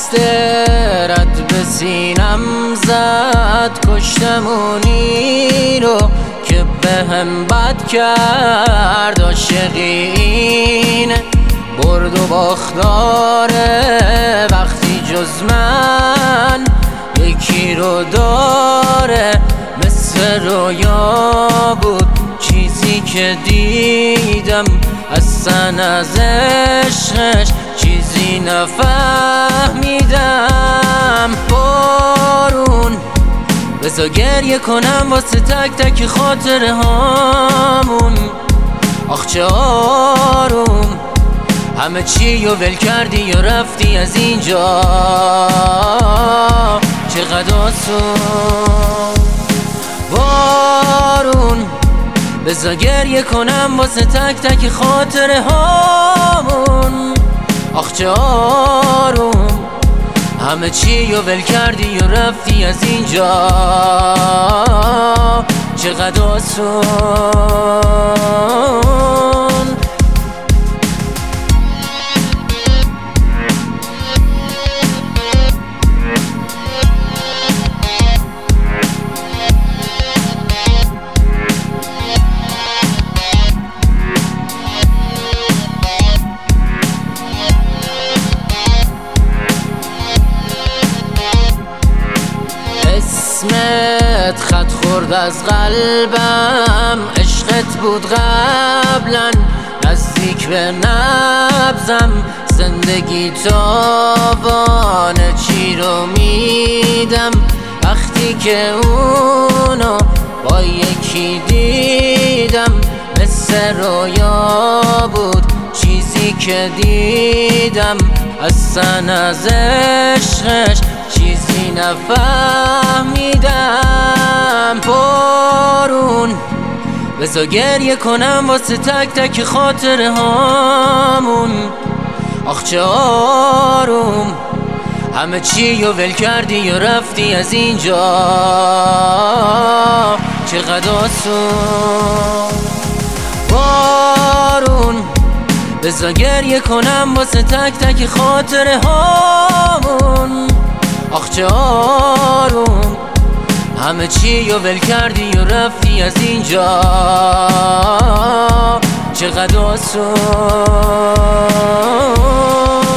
دست رد به سینم زد، کشتمونی رو که به هم بد کرد. عاشقین برد و باختاره، وقتی جز من یکی رو داره. مثل رویا بود چیزی که دیدم، اصلا از عشقش چیزی نفهمیدم. بارون بذار گریه کنم واسه تک تک خاطره هامون. آخ چه آروم همه چی رو ول کردی و رفتی از اینجا، چقدر آسون. بارون بذار گریه کنم واسه تک تک خاطره هامون. آخ چه آروم همه چی رو ول کردی و رفتی از اینجا، چقدر آسون. اسمت خط خورد از قلبم، عشقت بود قبلا نزدیک به نبضم. زندگی تاوان چی رو میدم وقتی که اونو با یکی دیدم. مثل رویا بود چیزی که دیدم، اصلا از عشقش چیزی نفهمیدم. بارون بذار گریه کنم واسه تک تک خاطره هامون. آخ چه آروم همه چی رو ول کردی و رفتی از اینجا، چقدر آسون. بارون بذار گریه کنم واسه تک تک خاطره هامون. آخ چه آروم همه چی رو ول کردی و رفتی از اینجا، چقدر آسون.